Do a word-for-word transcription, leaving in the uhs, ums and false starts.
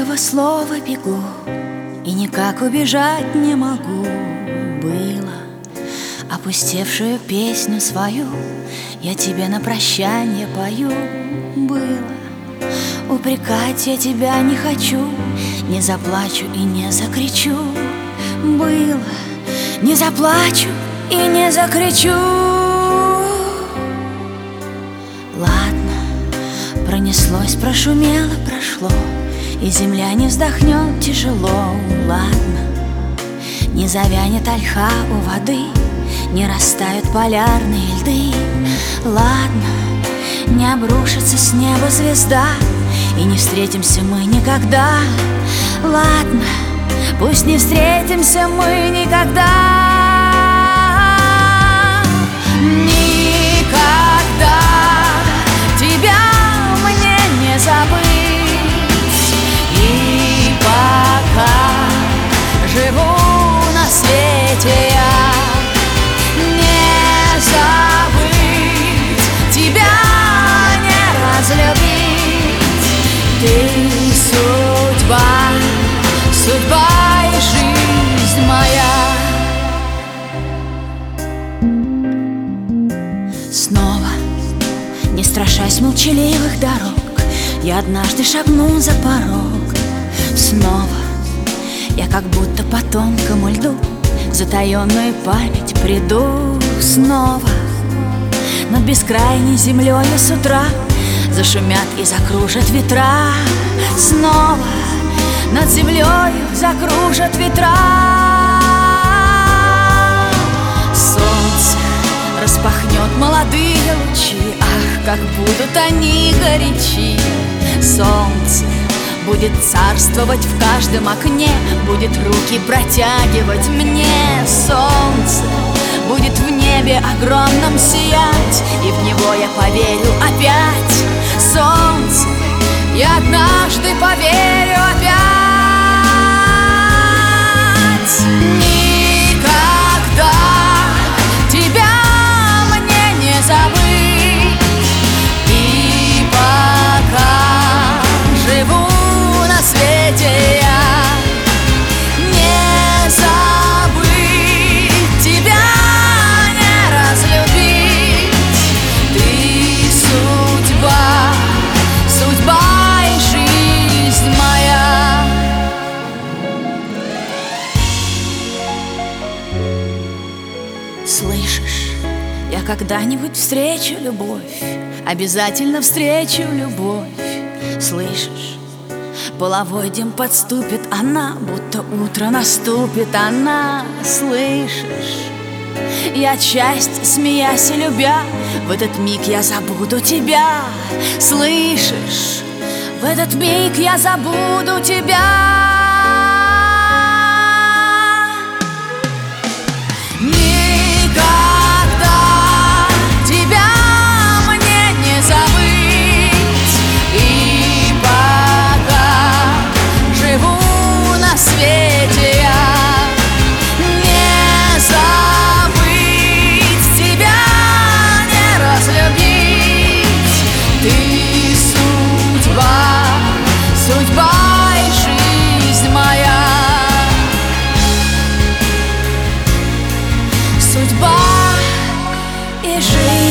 этого слова бегу, и никак убежать не могу. Было опустевшую песню свою я тебе на прощание пою. Было упрекать я тебя не хочу, не заплачу и не закричу. Было не заплачу и не закричу. Ладно, пронеслось, прошумело, прошло, и земля не вздохнет тяжело. Ладно, не завянет ольха у воды, не растают полярные льды. Ладно, не обрушится с неба звезда, и не встретимся мы никогда. Ладно, пусть не встретимся мы никогда. Никогда тебя мне не забыть. И пока живу на свете я, не забыть тебя, не разлюбить. Ты судьба, судьба и жизнь моя. Снова, не страшась молчаливых дорог, я однажды шагну за порог. Снова я как будто по тонкому льду в затаенную память приду. Снова над бескрайней землей с утра зашумят и закружат ветра. Снова над землей закружат ветра. Солнце распахнет молодые лучи, ах, как будут они горячи. Солнце будет царствовать в каждом окне, будет руки протягивать мне. Солнце будет в небе огромном сиять, и в него я поверю опять. Солнце, я однажды поверю опять. Никогда тебя мне не забыть. И пока живу на свете я, не забыть тебя, не разлюбить. Ты судьба, судьба и жизнь моя. Слышишь, я когда-нибудь встречу любовь, обязательно встречу любовь. Слышишь, половой день подступит она, будто утро наступит она. Слышишь, я от счастья, смеясь и любя, в этот миг я забуду тебя. Слышишь, в этот миг я забуду тебя. Никогда тебя мне не забыть. И пока живу на свете я, не забыть тебя, не разлюбить. Ты судьба, судьба и жизнь моя. Судьба и жизнь.